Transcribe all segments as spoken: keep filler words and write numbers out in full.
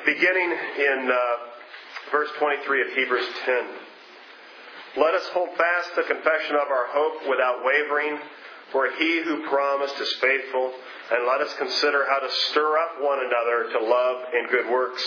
beginning in uh, verse twenty-three of Hebrews ten. Let us hold fast the confession of our hope without wavering, for he who promised is faithful, and let us consider how to stir up one another to love and good works,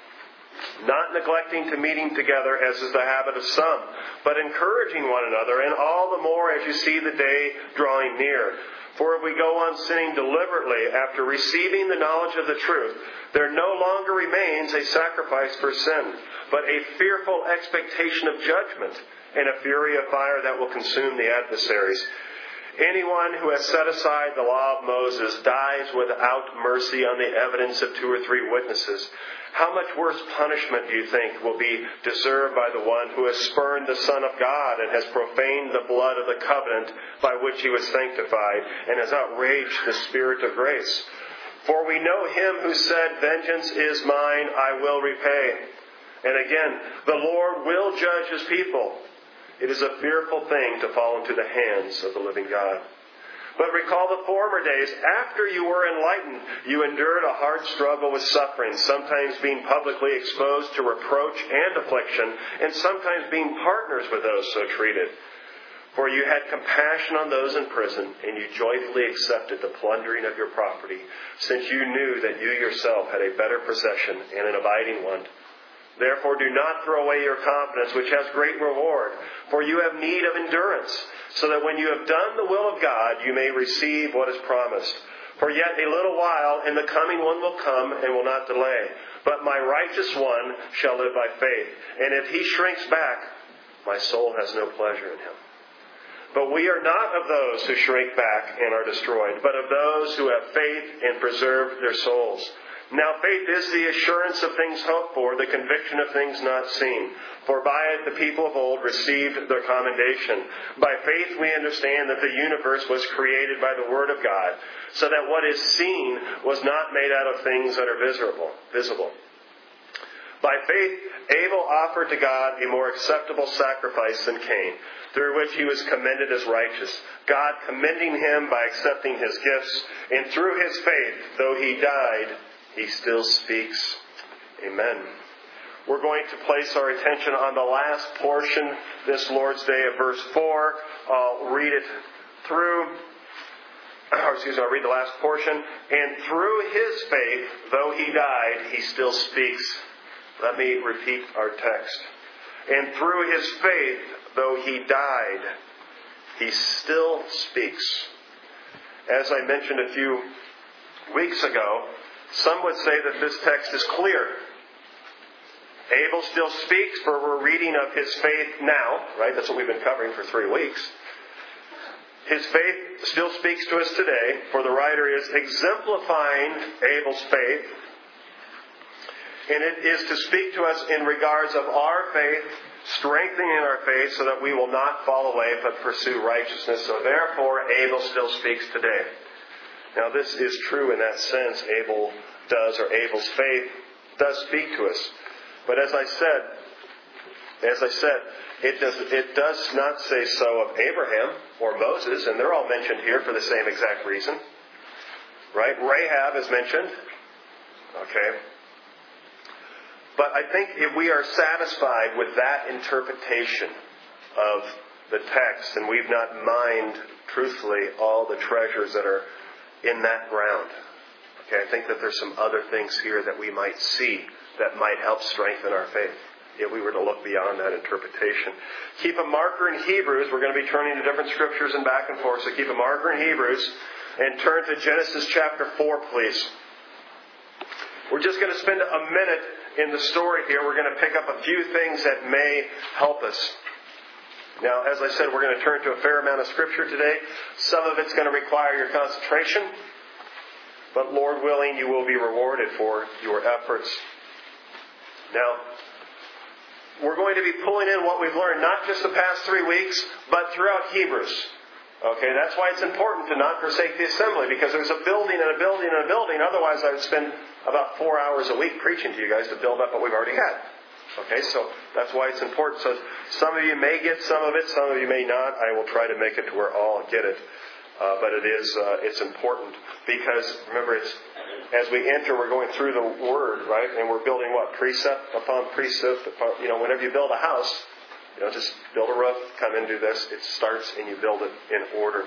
not neglecting to meeting together as is the habit of some, but encouraging one another, and all the more as you see the day drawing near. For if we go on sinning deliberately after receiving the knowledge of the truth, there no longer remains a sacrifice for sin, but a fearful expectation of judgment and a fury of fire that will consume the adversaries. Anyone who has set aside the law of Moses dies without mercy on the evidence of two or three witnesses. How much worse punishment, do you think, will be deserved by the one who has spurned the Son of God and has profaned the blood of the covenant by which he was sanctified and has outraged the Spirit of grace? For we know him who said, "Vengeance is mine, I will repay." And again, the Lord will judge his people. It is a fearful thing to fall into the hands of the living God. But recall the former days. After you were enlightened, you endured a hard struggle with suffering, sometimes being publicly exposed to reproach and affliction, and sometimes being partners with those so treated. For you had compassion on those in prison, and you joyfully accepted the plundering of your property, since you knew that you yourself had a better possession and an abiding one. Therefore do not throw away your confidence, which has great reward, for you have need of endurance, so that when you have done the will of God, you may receive what is promised. For yet a little while, and the coming one will come and will not delay. But my righteous one shall live by faith, and if he shrinks back, my soul has no pleasure in him. But we are not of those who shrink back and are destroyed, but of those who have faith and preserve their souls. Now faith is the assurance of things hoped for, the conviction of things not seen. For by it the people of old received their commendation. By faith we understand that the universe was created by the Word of God, so that what is seen was not made out of things that are visible. visible. By faith Abel offered to God a more acceptable sacrifice than Cain, through which he was commended as righteous, God commending him by accepting his gifts, and through his faith, though he died, he still speaks. Amen. We're going to place our attention on the last portion this Lord's Day of verse four. I'll read it through. Or excuse me, I'll read the last portion. And through his faith, though he died, he still speaks. Let me repeat our text. And through his faith, though he died, he still speaks. As I mentioned a few weeks ago, some would say that this text is clear. Abel still speaks, for we're reading of his faith now, right? That's what we've been covering for three weeks. His faith still speaks to us today, for the writer is exemplifying Abel's faith. And it is to speak to us in regards of our faith, strengthening our faith so that we will not fall away but pursue righteousness. So therefore, Abel still speaks today. Now this is true in that sense. Abel does, or Abel's faith does speak to us. But as I said, as I said, it does, it does not say so of Abraham or Moses, and they're all mentioned here for the same exact reason. Right? Rahab is mentioned. Okay. But I think if we are satisfied with that interpretation of the text, and we've not mined truthfully all the treasures that are in that ground. Okay, I think that there's some other things here that we might see that might help strengthen our faith if we were to look beyond that interpretation. Keep a marker in Hebrews. We're going to be turning to different scriptures and back and forth. So keep a marker in Hebrews and turn to Genesis chapter four, please. We're just going to spend a minute in the story here. We're going to pick up a few things that may help us. Now, as I said, we're going to turn to a fair amount of Scripture today. Some of it's going to require your concentration. But Lord willing, you will be rewarded for your efforts. Now, we're going to be pulling in what we've learned, not just the past three weeks, but throughout Hebrews. Okay, that's why it's important to not forsake the assembly, because there's a building and a building and a building. Otherwise, I would spend about four hours a week preaching to you guys to build up what we've already had. Okay, so that's why it's important. So some of you may get some of it, some of you may not. I will try to make it to where all get it. Uh, but it is, uh, it's important because, remember, it's as we enter, we're going through the Word, right? And we're building what? Precept upon precept. Upon, you know, whenever you build a house, you know, just build a roof, come and do this. It starts and you build it in order.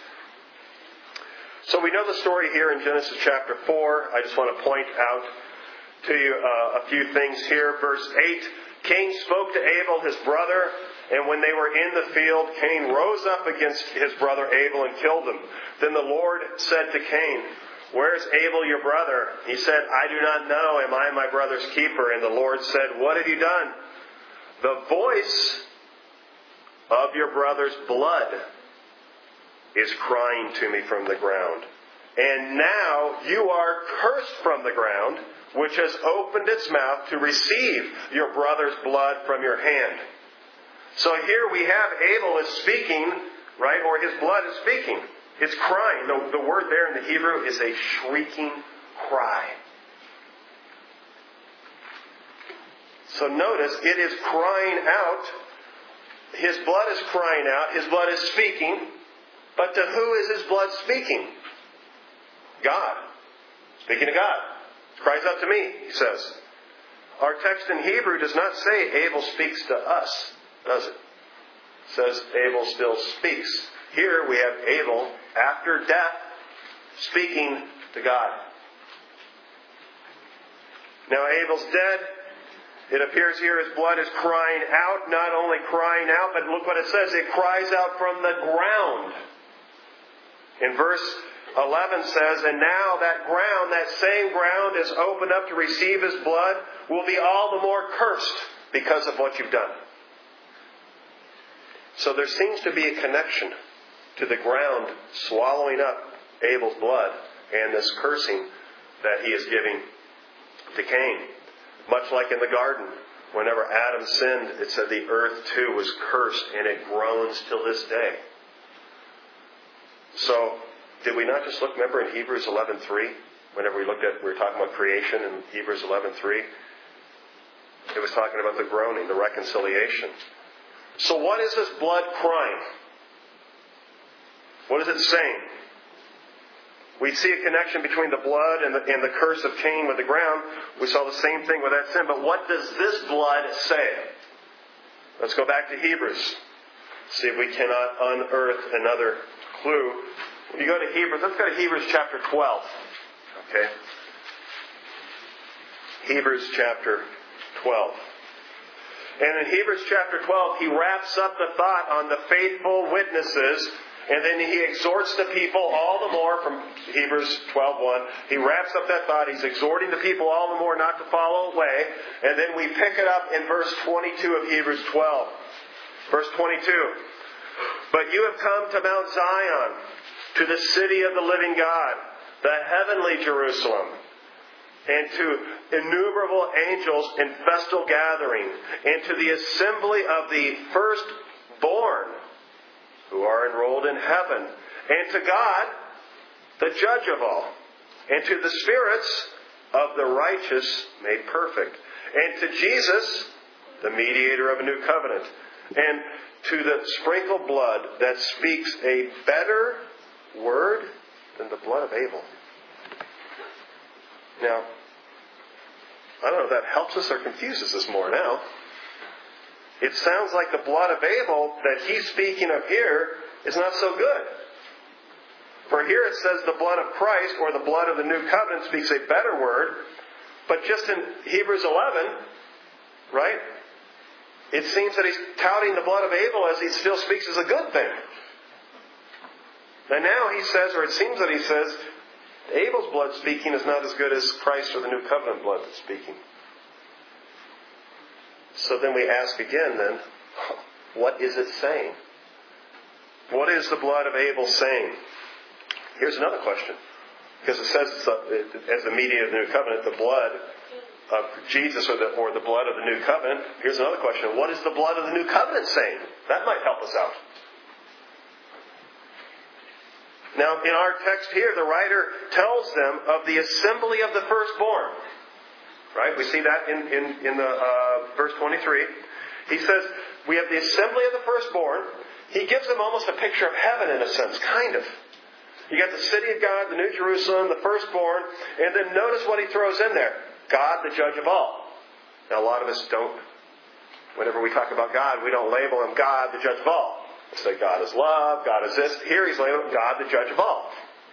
So we know the story here in Genesis chapter four. I just want to point out to you uh, a few things here. Verse eight, Cain spoke to Abel, his brother, and when they were in the field, Cain rose up against his brother Abel and killed him. Then the Lord said to Cain, "Where is Abel your brother?" He said, "I do not know. Am I my brother's keeper?" And the Lord said, "What have you done?" "The voice of your brother's blood is crying to me from the ground. And now you are cursed from the ground, which has opened its mouth to receive your brother's blood from your hand." So here we have Abel is speaking, right? Or his blood is speaking. It's crying. The, the word there in the Hebrew is a shrieking cry. So notice, it is crying out. His blood is crying out. His blood is speaking. But to who is his blood speaking? God. Speaking to God. It cries out to me, he says. Our text in Hebrew does not say Abel speaks to us, does it? It says Abel still speaks. Here we have Abel, after death, speaking to God. Now Abel's dead. It appears here his blood is crying out. Not only crying out, but look what it says. It cries out from the ground. In verse eleven says, "And now that ground, that same ground is opened up to receive his blood, will be all the more cursed because of what you've done." So there seems to be a connection to the ground swallowing up Abel's blood and this cursing that he is giving to Cain. Much like in the garden, whenever Adam sinned, it said the earth too was cursed, and it groans till this day. So, did we not just look, remember in Hebrews eleven three, whenever we looked at, we were talking about creation in Hebrews eleven three, it was talking about the groaning, the reconciliation. So what is this blood crying? What is it saying? We see a connection between the blood and the, and the curse of Cain with the ground. We saw the same thing with that sin. But what does this blood say? Let's go back to Hebrews. See if we cannot unearth another clue. If you go to Hebrews, let's go to Hebrews chapter twelve. Okay. Hebrews chapter twelve. And in Hebrews chapter twelve, he wraps up the thought on the faithful witnesses. And then he exhorts the people all the more from Hebrews twelve one. He wraps up that thought. He's exhorting the people all the more not to fall away. And then we pick it up in verse twenty-two of Hebrews twelve. Verse twenty-two. "But you have come to Mount Zion, to the city of the living God, the heavenly Jerusalem, and to innumerable angels in festal gathering, and to the assembly of the firstborn, who are enrolled in heaven, and to God, the judge of all, and to the spirits of the righteous made perfect, and to Jesus, the mediator of a new covenant, and to the sprinkled blood that speaks a better word than the blood of Abel." Now, I don't know if that helps us or confuses us more now. It sounds like the blood of Abel that he's speaking of here is not so good. For here it says the blood of Christ, or the blood of the new covenant, speaks a better word. But just in Hebrews eleven, right, it seems that he's touting the blood of Abel as he still speaks as a good thing. And now he says, or it seems that he says, Abel's blood speaking is not as good as Christ or the new covenant blood that's speaking. So then we ask again then, what is it saying? What is the blood of Abel saying? Here's another question. Because it says, as the mediator of the new covenant, the blood of Jesus or the, or the blood of the new covenant. Here's another question. What is the blood of the new covenant saying? That might help us out. Now, in our text here, the writer tells them of the assembly of the firstborn. Right? We see that in, in, in the uh, verse twenty-three. He says, we have the assembly of the firstborn. He gives them almost a picture of heaven in a sense, kind of. You got the city of God, the New Jerusalem, the firstborn, and then notice what he throws in there. God, the judge of all. Now, a lot of us don't, whenever we talk about God, we don't label him God, the judge of all. We say God is love, God is this. Here he's labeled God, the judge of all.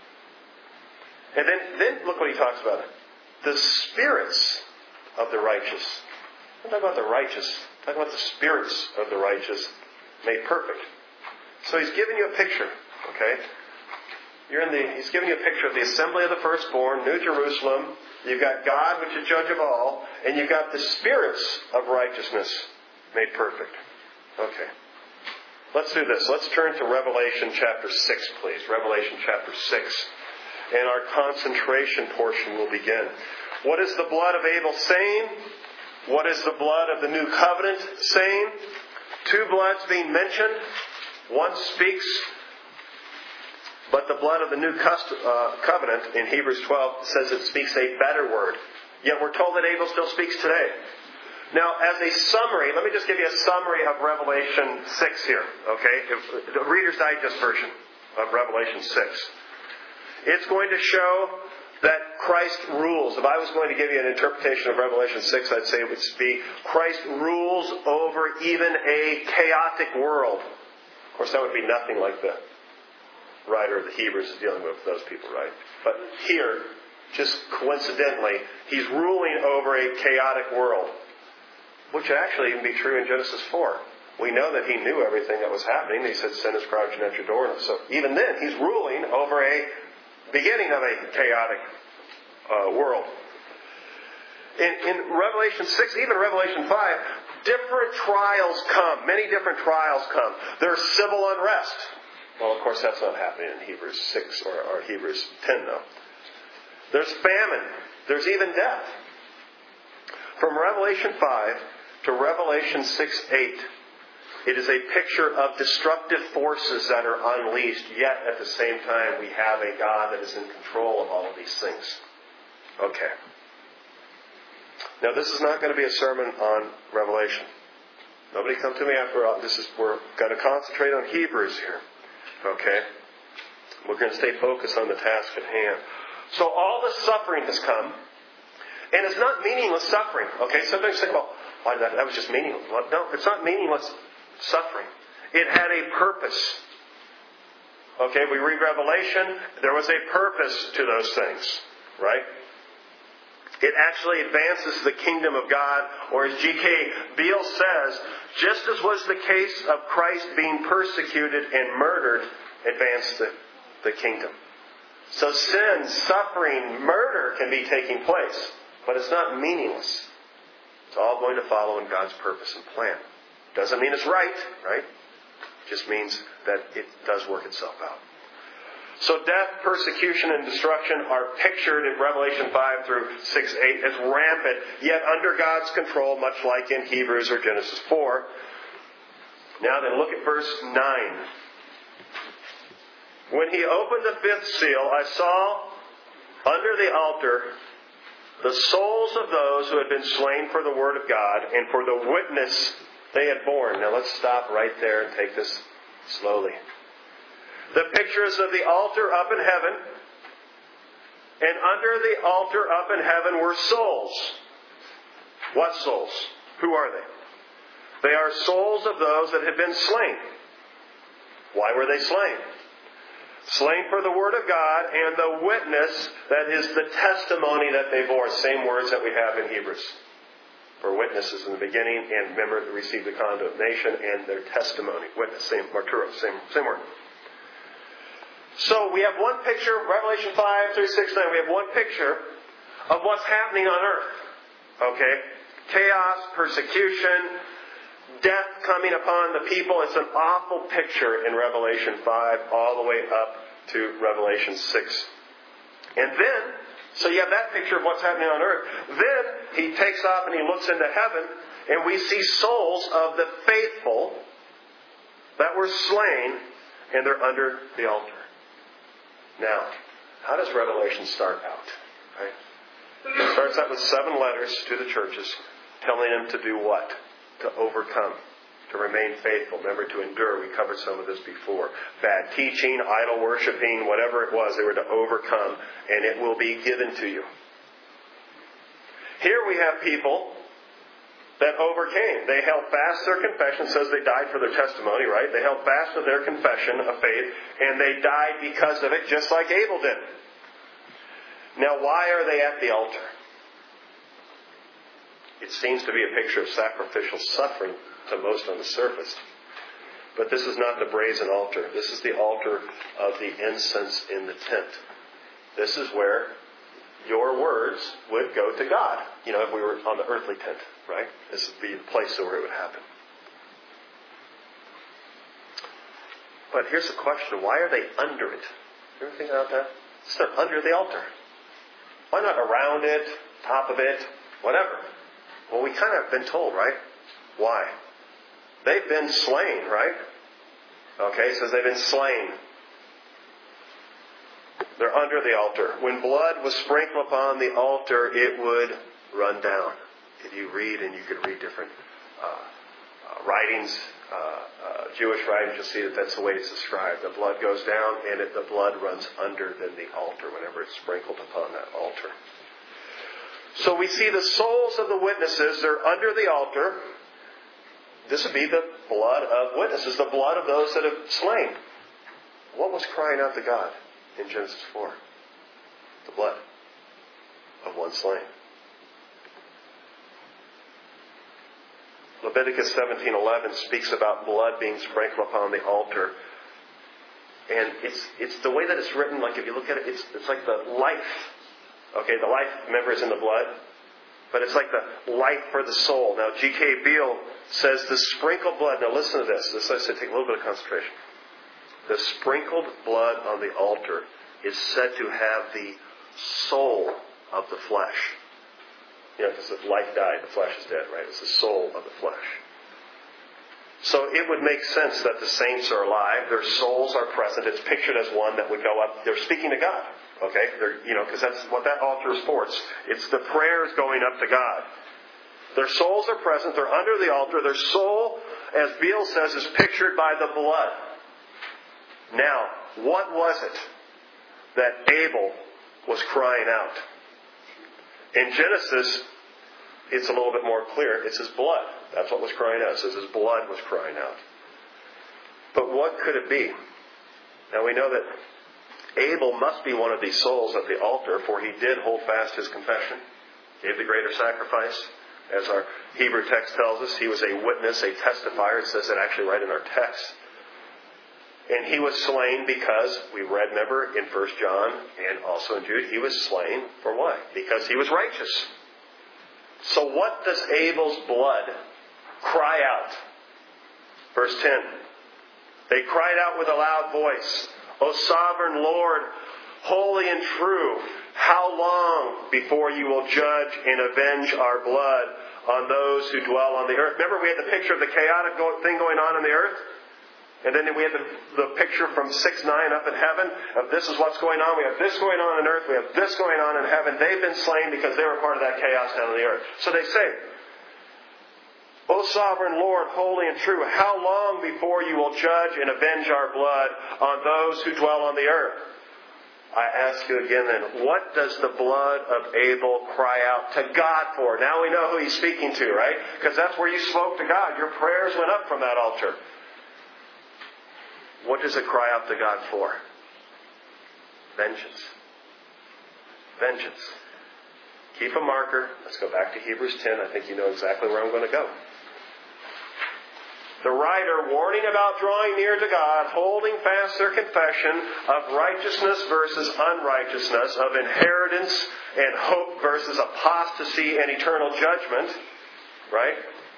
And then, then look what he talks about. The spirits of the righteous. I'm talking about the righteous. I'm talking about the spirits of the righteous made perfect. So he's giving you a picture, okay? You're in the, he's giving you a picture of the assembly of the firstborn, New Jerusalem. You've got God, which is judge of all, and you've got the spirits of righteousness made perfect. Okay. Let's do this. Let's turn to Revelation chapter six, please. Revelation chapter six. And our concentration portion will begin. What is the blood of Abel saying? What is the blood of the new covenant saying? Two bloods being mentioned. One speaks, but the blood of the new uh, covenant in Hebrews twelve says it speaks a better word. Yet we're told that Abel still speaks today. Now, as a summary, let me just give you a summary of Revelation six here. Okay, the Reader's Digest version of Revelation six. It's going to show that Christ rules. If I was going to give you an interpretation of Revelation six, I'd say it would be Christ rules over even a chaotic world. Of course, that would be nothing like the writer of the Hebrews is dealing with those people, right? But here, just coincidentally, he's ruling over a chaotic world, which would actually even be true in Genesis four. We know that he knew everything that was happening. He said, sin is crouching at your door. So even then, he's ruling over a beginning of a chaotic uh, world. In, in Revelation six, even Revelation five, different trials come. Many different trials come. There's civil unrest. Well, of course, that's not happening in Hebrews six or, or Hebrews ten, though. There's famine. There's even death. From Revelation five to Revelation six eight, it is a picture of destructive forces that are unleashed, yet at the same time we have a God that is in control of all of these things. Okay. Now, this is not going to be a sermon on Revelation. Nobody come to me after all. This is, we're going to concentrate on Hebrews here. Okay? We're going to stay focused on the task at hand. So all the suffering has come, and it's not meaningless suffering. Okay? Sometimes you think, well, why that, that was just meaningless. Well, no, it's not meaningless suffering. It had a purpose. Okay, we read Revelation, there was a purpose to those things, right? It actually advances the kingdom of God, or as G K Beale says, just as was the case of Christ being persecuted and murdered, advanced the, the kingdom. So sin, suffering, murder can be taking place, but it's not meaningless. It's all going to follow in God's purpose and plan. Doesn't mean it's right, right? Just means that it does work itself out. So death, persecution, and destruction are pictured in Revelation five through six eight as rampant, yet under God's control, much like in Hebrews or Genesis four. Now then, look at verse nine. When he opened the fifth seal, I saw under the altar the souls of those who had been slain for the word of God and for the witness they had borne. Now let's stop right there and take this slowly. The pictures of the altar up in heaven, and under the altar up in heaven were souls. What souls? Who are they? They are souls of those that had been slain. Why were they slain? Slain for the word of God and the witness, that is the testimony that they bore. Same words that we have in Hebrews. For witnesses in the beginning, and remember, they received the condemnation and their testimony. Witness, same, martyro, same, same word. So we have one picture, Revelation five through six, nine, we have one picture of what's happening on earth. Okay? Chaos, persecution, death coming upon the people. It's an awful picture in Revelation five all the way up to Revelation six. And then, so you have that picture of what's happening on earth. Then he takes off and he looks into heaven, and we see souls of the faithful that were slain, and they're under the altar. Now, how does Revelation start out? Right? It starts out with seven letters to the churches telling them to do what? To overcome. to remain faithful. Remember, to endure. We covered some of this before. Bad teaching, idol worshiping, whatever it was, they were to overcome, and it will be given to you. Here we have people that overcame. They held fast their confession. It says they died for their testimony, right? They held fast to their confession of faith, and they died because of it, just like Abel did. Now, why are they at the altar? It seems to be a picture of sacrificial suffering to most on the surface. But this is not the brazen altar. This is the altar of the incense in the tent. This is where your words would go to God. You know, if we were on the earthly tent, right? This would be the place where it would happen. But here's the question. Why are they under it? You ever think about that? So they're under the altar. Why not around it, top of it, whatever? Well, we kind of have been told, right? Why? They've been slain, right? Okay, it says they've been slain. They're under the altar. When blood was sprinkled upon the altar, it would run down. If you read, and you could read different uh, uh, writings, uh, uh, Jewish writings, you'll see that that's the way it's described. The blood goes down, and it, the blood runs under than the altar whenever it's sprinkled upon that altar. So we see the souls of the witnesses, they're under the altar. This would be the blood of witnesses, the blood of those that have slain. What was crying out to God in Genesis four? The blood of one slain. Leviticus seventeen eleven speaks about blood being sprinkled upon the altar. And it's it's the way that it's written, like if you look at it, it's it's like the life. Okay, the life, remember, is in the blood. But it's like the life for the soul. Now, G K Beale says the sprinkled blood, now listen to this. This has to take a little bit of concentration. The sprinkled blood on the altar is said to have the soul of the flesh. You know, because the life died, the flesh is dead, right? It's the soul of the flesh. So it would make sense that the saints are alive. Their souls are present. It's pictured as one that would go up. They're speaking to God. Okay? They're, you know, because that's what that altar is for. It's, it's the prayers going up to God. Their souls are present. They're under the altar. Their soul, as Beale says, is pictured by the blood. Now, what was it that Abel was crying out? In Genesis, it's a little bit more clear. It's his blood. That's what was crying out. It says his blood was crying out. But what could it be? Now we know that Abel must be one of these souls at the altar, for he did hold fast his confession. Gave the greater sacrifice. As our Hebrew text tells us, he was a witness, a testifier. It says it actually right in our text. And he was slain because, we read, remember, in First John and also in Jude, he was slain for what? Because he was righteous. So what does Abel's blood cry out? Verse ten. They cried out with a loud voice, O sovereign Lord, holy and true, how long before you will judge and avenge our blood on those who dwell on the earth? Remember, we had the picture of the chaotic thing going on in the earth? And then we had the, the picture from six nine up in heaven of this is what's going on. We have this going on on earth. We have this going on in heaven. They've been slain because they were part of that chaos down on the earth. So they say, O sovereign Lord, holy and true, how long before you will judge and avenge our blood on those who dwell on the earth? I ask you again then, what does the blood of Abel cry out to God for? Now we know who he's speaking to, right? Because that's where you spoke to God. Your prayers went up from that altar. What does it cry out to God for? Vengeance. Vengeance. Keep a marker. Let's go back to Hebrews ten. I think you know exactly where I'm going to go. The writer, warning about drawing near to God, holding fast their confession of righteousness versus unrighteousness, of inheritance and hope versus apostasy and eternal judgment. Right?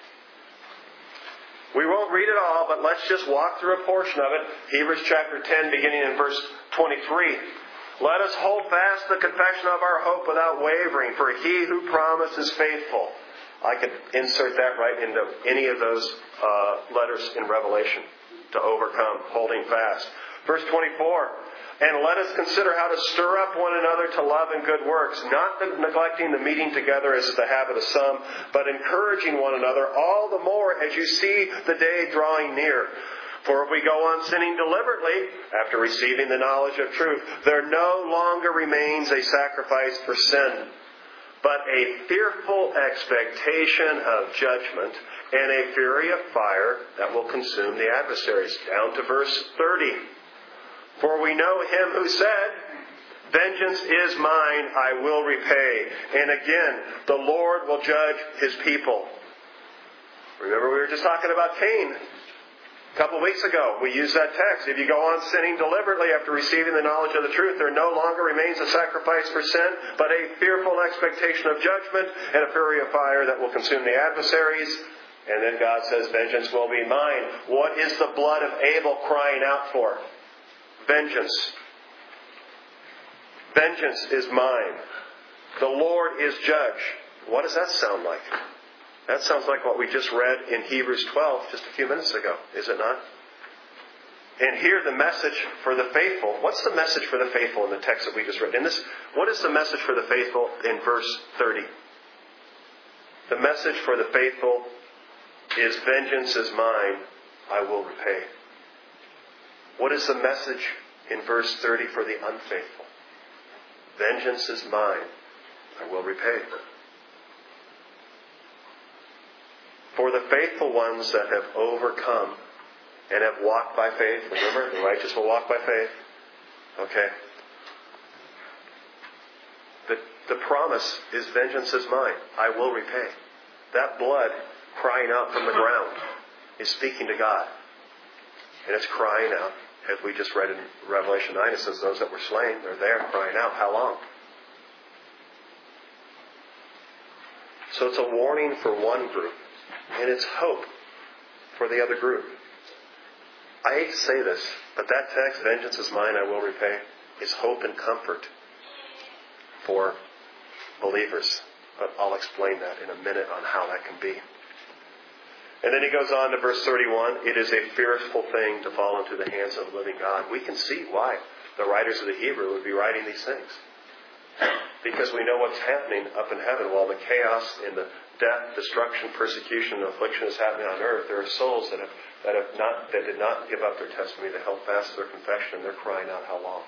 We won't read it all, but let's just walk through a portion of it. Hebrews chapter ten, beginning in verse twenty-three. Let us hold fast the confession of our hope without wavering, for he who promised is faithful. I could insert that right into any of those uh, letters in Revelation to overcome, holding fast. Verse twenty-four. And let us consider how to stir up one another to love and good works, not neglecting the meeting together as is the habit of some, but encouraging one another all the more as you see the day drawing near. For if we go on sinning deliberately, after receiving the knowledge of truth, there no longer remains a sacrifice for sin, but a fearful expectation of judgment and a fury of fire that will consume the adversaries. Down to verse thirty. For we know him who said, vengeance is mine, I will repay. And again, the Lord will judge his people. Remember we were just talking about Cain a couple of weeks ago. We used that text. If you go on sinning deliberately after receiving the knowledge of the truth, there no longer remains a sacrifice for sin, but a fearful expectation of judgment and a fury of fire that will consume the adversaries. And then God says, vengeance will be mine. What is the blood of Abel crying out for? Vengeance. Vengeance is mine. The Lord is judge. What does that sound like? That sounds like what we just read in Hebrews twelve just a few minutes ago, is it not? And here the message for the faithful. What's the message for the faithful in the text that we just read? In this, what is the message for the faithful in verse thirty? The message for the faithful is vengeance is mine, I will repay. What is the message in verse thirty for the unfaithful? Vengeance is mine, I will repay. For the faithful ones that have overcome and have walked by faith, remember, the righteous will walk by faith. Okay. The, the promise is vengeance is mine, I will repay. That blood crying out from the ground is speaking to God. And it's crying out, as we just read in Revelation nine, it says those that were slain, they're there crying out. How long? So it's a warning for one group, and it's hope for the other group. I hate to say this, but that text, vengeance is mine, I will repay, is hope and comfort for believers. But I'll explain that in a minute on how that can be. And then he goes on to verse thirty-one. It is a fearful thing to fall into the hands of the living God. We can see why the writers of the Hebrew would be writing these things. Because we know what's happening up in heaven. While the chaos and the death, destruction, persecution, and affliction is happening on earth, there are souls that have, that have not that did not give up their testimony, that held fast to their confession, and they're crying out, how long?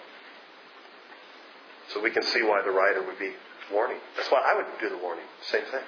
So we can see why the writer would be warning. That's why I would do the warning. Same thing.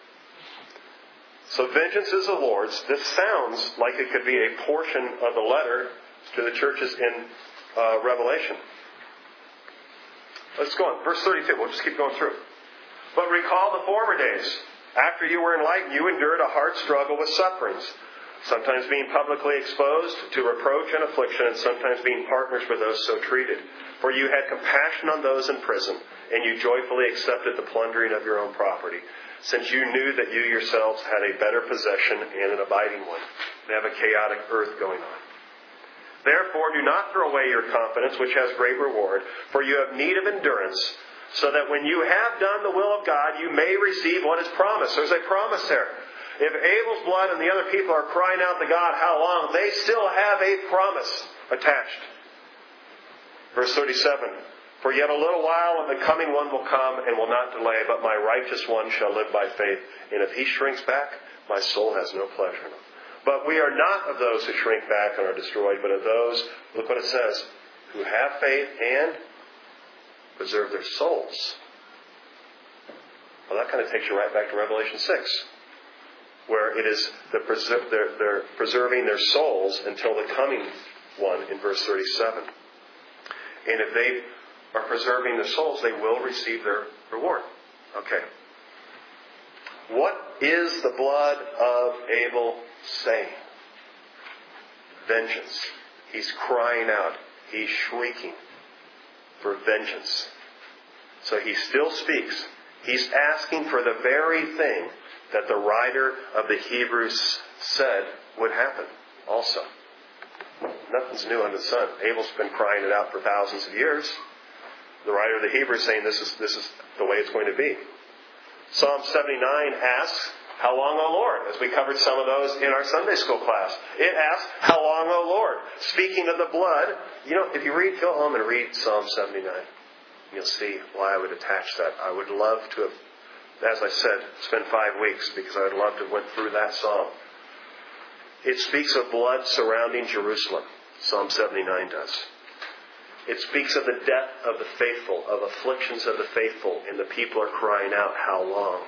So vengeance is the Lord's. This sounds like it could be a portion of the letter to the churches in uh, Revelation. Let's go on. Verse thirty-two. We'll just keep going through. But recall the former days. After you were enlightened, you endured a hard struggle with sufferings, sometimes being publicly exposed to reproach and affliction, and sometimes being partners with those so treated. For you had compassion on those in prison, and you joyfully accepted the plundering of your own property, since you knew that you yourselves had a better possession and an abiding one. They have a chaotic earth going on. Therefore, do not throw away your confidence, which has great reward, for you have need of endurance, so that when you have done the will of God, you may receive what is promised. There's a promise there. If Abel's blood and the other people are crying out to God, how long? They still have a promise attached. Verse thirty-seven. For yet a little while, and the coming one will come and will not delay, but my righteous one shall live by faith. And if he shrinks back, my soul has no pleasure in him. But we are not of those who shrink back and are destroyed, but of those, look what it says, who have faith and preserve their souls. Well, that kind of takes you right back to Revelation six, where it is the preser- they're, they're preserving their souls until the coming one in verse thirty-seven. And if they are preserving their souls, they will receive their reward. Okay. What is the blood of Abel saying? Vengeance. He's crying out. He's shrieking for vengeance. So he still speaks. He's asking for the very thing that the writer of the Hebrews said would happen also. Nothing's new under the sun. Abel's been crying it out for thousands of years. The writer of the Hebrews is saying this is this is the way it's going to be. Psalm seventy-nine asks, how long, O Lord? As we covered some of those in our Sunday school class. It asks, how long, O Lord? Speaking of the blood, you know, if you read, go home and read Psalm seventy-nine. You'll see why I would attach that. I would love to have, as I said, spend five weeks because I would love to have went through that psalm. It speaks of blood surrounding Jerusalem. Psalm seventy-nine does. It speaks of the death of the faithful, of afflictions of the faithful, and the people are crying out, how long?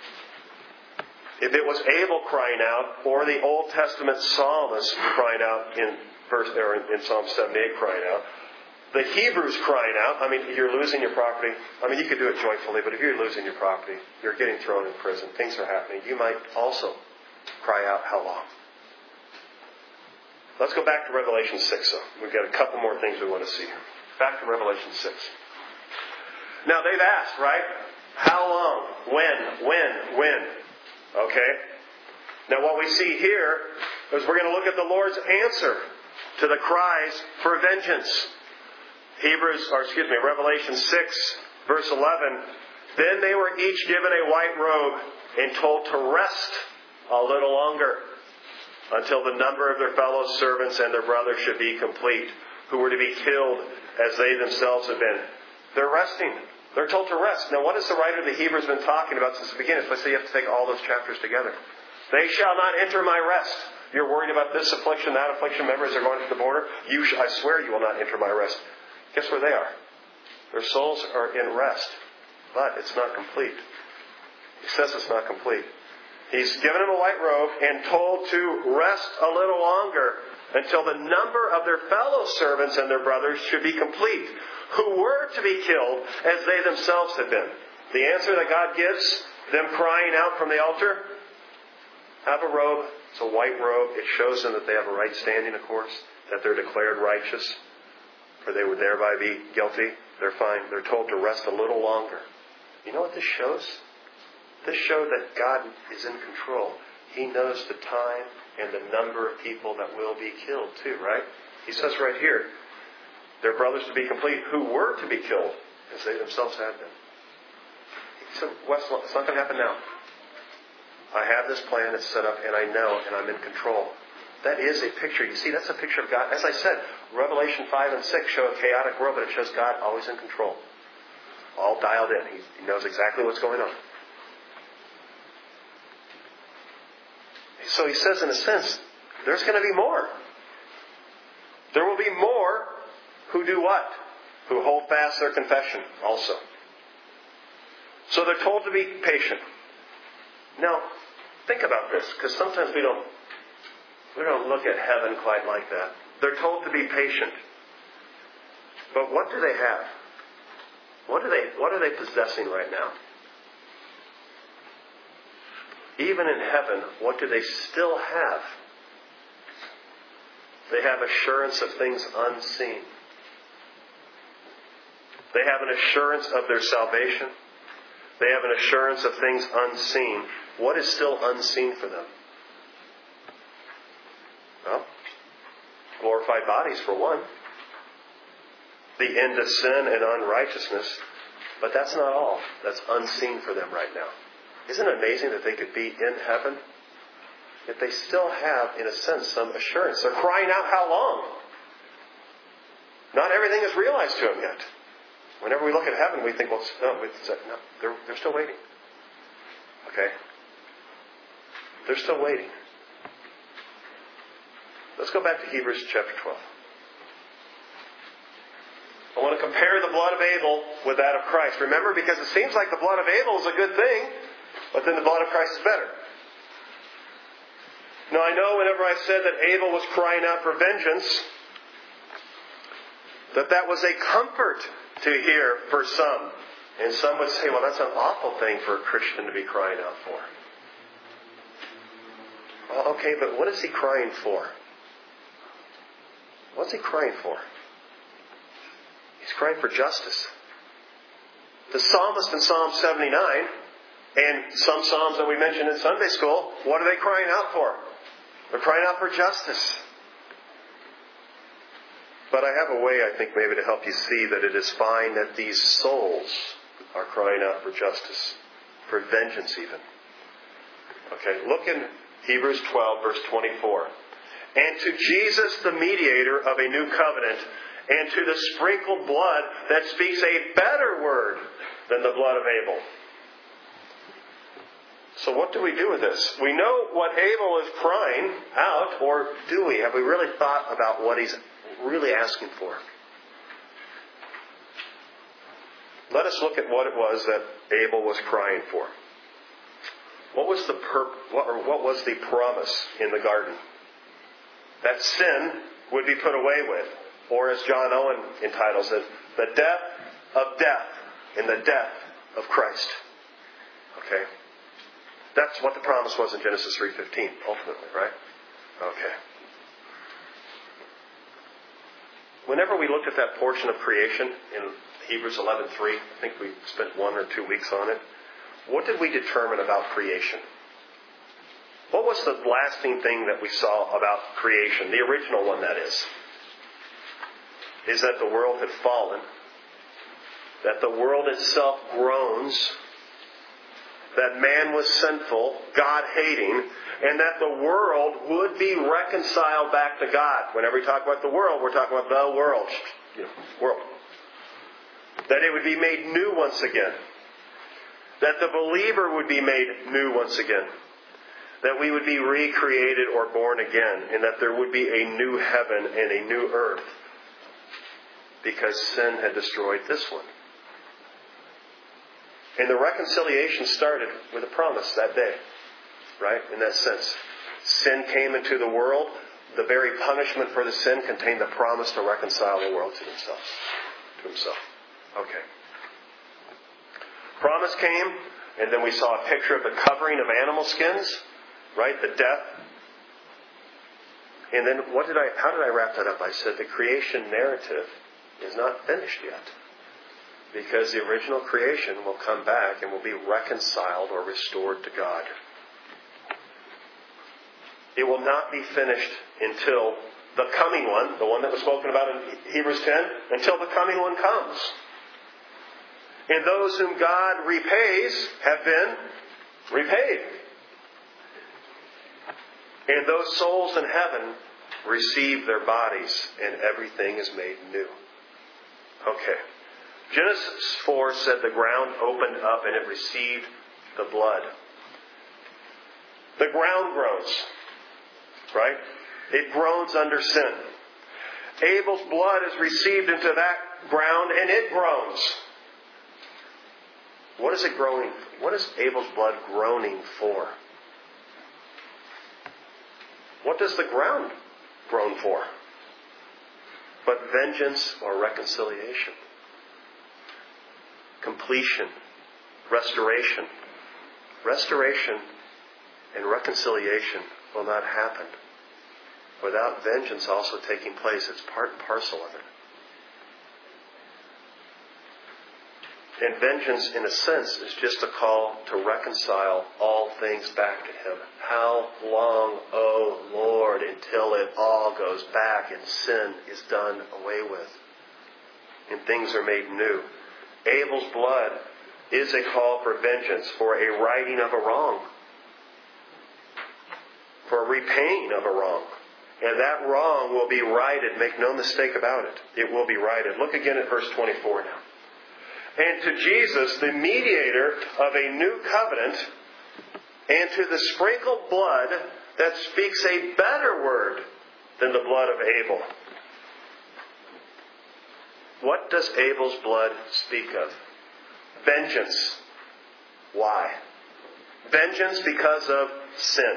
If it was Abel crying out, or the Old Testament psalmist crying out in verse or in Psalm seventy-eight crying out, the Hebrews crying out, I mean, you're losing your property. I mean, you could do it joyfully, but if you're losing your property, you're getting thrown in prison, things are happening, you might also cry out, how long? Let's go back to Revelation six, though. We've got a couple more things we want to see here. Back to Revelation six. Now, they've asked, right? How long? When? When? When? Okay? Now, what we see here is we're going to look at the Lord's answer to the cries for vengeance. Hebrews, or excuse me, Revelation six, verse eleven. Then they were each given a white robe and told to rest a little longer, until the number of their fellow servants and their brothers should be complete, who were to be killed as they themselves had been. They're resting. They're told to rest. Now, what has the writer of the Hebrews been talking about since the beginning? Let's say you have to take all those chapters together. They shall not enter my rest. You're worried about this affliction, that affliction. Members are going to the border. You, sh- I swear you will not enter my rest. Guess where they are? Their souls are in rest. But it's not complete. He says it's not complete. He's given them a white robe and told to rest a little longer until the number of their fellow servants and their brothers should be complete, who were to be killed as they themselves had been. The answer that God gives, them crying out from the altar, have a robe. It's a white robe. It shows them that they have a right standing, of course, that they're declared righteous, for they would thereby be guilty. They're fine. They're told to rest a little longer. You know what this shows? This shows that God is in control. He knows the time and the number of people that will be killed too, right? He says right here, their brothers to be complete, who were to be killed, as they themselves had been. He said, Wes, it's not going to happen now. I have this plan, it's set up, and I know, and I'm in control. That is a picture. You see, that's a picture of God. As I said, Revelation five and six show a chaotic world, but it shows God always in control. All dialed in. He knows exactly what's going on. So he says, in a sense, there's going to be more. There will be more who do what? Who hold fast their confession also. So they're told to be patient. Now, think about this, because sometimes we don't we don't look at heaven quite like that. They're told to be patient. But what do they have? What are they what are they possessing right now? Even in heaven, what do they still have? They have assurance of things unseen. They have an assurance of their salvation. They have an assurance of things unseen. What is still unseen for them? Well, glorified bodies for one. The end of sin and unrighteousness. But that's not all that's unseen for them right now. Isn't it amazing that they could be in heaven? Yet they still have, in a sense, some assurance. They're crying out, how long? Not everything is realized to them yet. Whenever we look at heaven, we think, well, no, it's, no they're, they're still waiting. Okay? They're still waiting. Let's go back to Hebrews chapter twelve. I want to compare the blood of Abel with that of Christ. Remember, because it seems like the blood of Abel is a good thing, but then the blood of Christ is better. Now, I know whenever I said that Abel was crying out for vengeance, that that was a comfort to hear for some. And some would say, well, that's an awful thing for a Christian to be crying out for. Well, okay, but what is he crying for? What's he crying for? He's crying for justice. The psalmist in Psalm seventy-nine, and some psalms that we mentioned in Sunday school, what are they crying out for? They're crying out for justice. But I have a way, I think, maybe to help you see that it is fine that these souls are crying out for justice, for vengeance even. Okay, look in Hebrews twelve, verse twenty-four. And to Jesus, the mediator of a new covenant, and to the sprinkled blood that speaks a better word than the blood of Abel. So what do we do with this? We know what Abel is crying out, or do we? Have we really thought about what he's really asking for? Let us look at what it was that Abel was crying for. What was the pur- what, or what was the promise in the garden? That sin would be put away with, or as John Owen entitles it, the death of death in the death of Christ. Okay. That's what the promise was in Genesis three fifteen, ultimately, right? Okay. Whenever we looked at that portion of creation in Hebrews eleven three, I think we spent one or two weeks on it, what did we determine about creation? What was the lasting thing that we saw about creation? The original one, that is. Is that the world had fallen, that the world itself groans, that man was sinful, God-hating, and that the world would be reconciled back to God. Whenever we talk about the world, we're talking about the world. You know, world. That it would be made new once again. That the believer would be made new once again. That we would be recreated or born again. And that there would be a new heaven and a new earth. Because sin had destroyed this one. And the reconciliation started with a promise that day. Right? In that sense. Sin came into the world. The very punishment for the sin contained the promise to reconcile the world to himself. To himself. Okay. Promise came, and then we saw a picture of the covering of animal skins. Right? The death. And then what did I, how did I wrap that up? I said the creation narrative is not finished yet. Because the original creation will come back and will be reconciled or restored to God. It will not be finished until the coming one, the one that was spoken about in Hebrews ten, until the coming one comes. And those whom God repays have been repaid. And those souls in heaven receive their bodies and everything is made new. Okay. Genesis four said the ground opened up and it received the blood. The ground groans. Right? It groans under sin. Abel's blood is received into that ground and it groans. What is it groaning? What is Abel's blood groaning for? What does the ground groan for? But vengeance or reconciliation. Completion. Restoration. Restoration and reconciliation will not happen without vengeance also taking place. It's part and parcel of it. And vengeance, in a sense, is just a call to reconcile all things back to Him. How long, O Lord, until it all goes back and sin is done away with and things are made new? Abel's blood is a call for vengeance, for a righting of a wrong, for a repaying of a wrong. And that wrong will be righted. Make no mistake about it. It will be righted. Look again at verse twenty-four now. And to Jesus, the mediator of a new covenant, and to the sprinkled blood that speaks a better word than the blood of Abel. What does Abel's blood speak of? Vengeance. Why? Vengeance because of sin.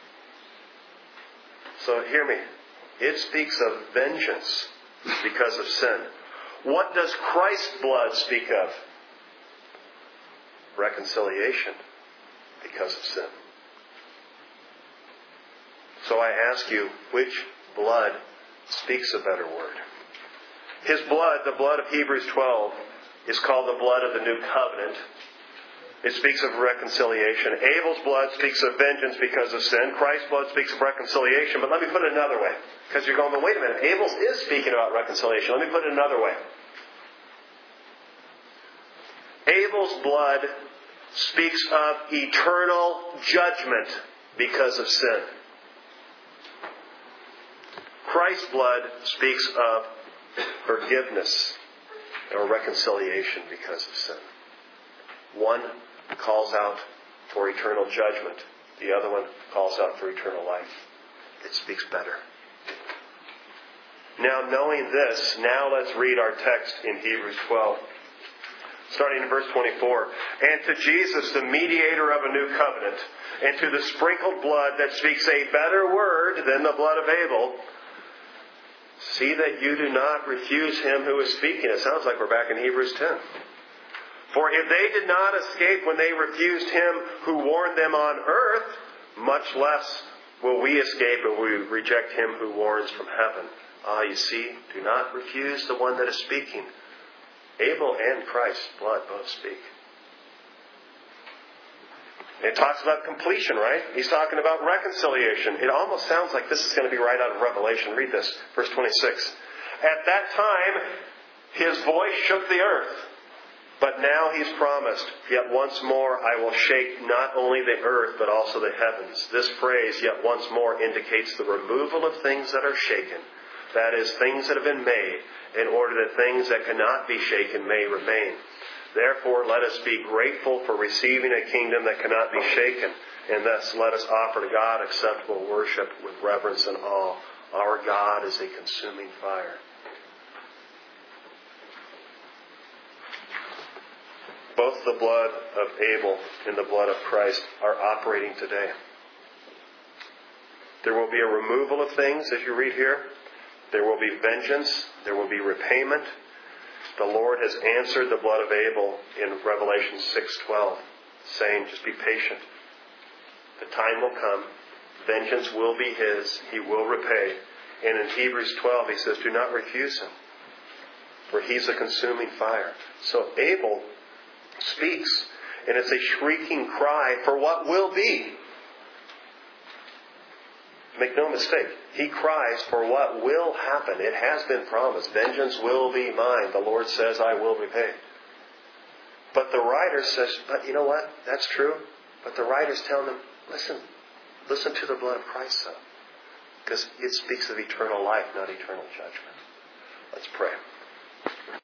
So hear me. It speaks of vengeance because of sin. What does Christ's blood speak of? Reconciliation because of sin. So I ask you, which blood speaks a better word? His blood, the blood of Hebrews twelve, is called the blood of the new covenant. It speaks of reconciliation. Abel's blood speaks of vengeance because of sin. Christ's blood speaks of reconciliation. But let me put it another way. Because you're going, but wait a minute. Abel's is speaking about reconciliation. Let me put it another way. Abel's blood speaks of eternal judgment because of sin. Christ's blood speaks of forgiveness or reconciliation because of sin. One calls out for eternal judgment. The other one calls out for eternal life. It speaks better. Now, knowing this, now let's read our text in Hebrews twelve. Starting in verse twenty-four. And to Jesus, the mediator of a new covenant, and to the sprinkled blood that speaks a better word than the blood of Abel, see that you do not refuse him who is speaking. It sounds like we're back in Hebrews ten. For if they did not escape when they refused him who warned them on earth, much less will we escape if we reject him who warns from heaven. Ah, you see, do not refuse the one that is speaking. Abel and Christ's blood both speak. It talks about completion, right? He's talking about reconciliation. It almost sounds like this is going to be right out of Revelation. Read this, verse twenty-six. At that time, his voice shook the earth. But now he's promised, yet once more I will shake not only the earth, but also the heavens. This phrase, yet once more, indicates the removal of things that are shaken. That is, things that have been made, in order that things that cannot be shaken may remain. Therefore, let us be grateful for receiving a kingdom that cannot be shaken. And thus, let us offer to God acceptable worship with reverence and awe. Our God is a consuming fire. Both the blood of Abel and the blood of Christ are operating today. There will be a removal of things, as you read here. There will be vengeance. There will be repayment. The Lord has answered the blood of Abel in Revelation six twelve, saying, just be patient. The time will come. Vengeance will be his. He will repay. And in Hebrews twelve, he says, do not refuse him, for he's a consuming fire. So Abel speaks, and it's a shrieking cry for what will be. Make no mistake, he cries for what will happen. It has been promised. Vengeance will be mine. The Lord says, I will repay. But the writer says, but you know what? That's true. But the writer's telling them, listen, listen to the blood of Christ, though. Because it speaks of eternal life, not eternal judgment. Let's pray.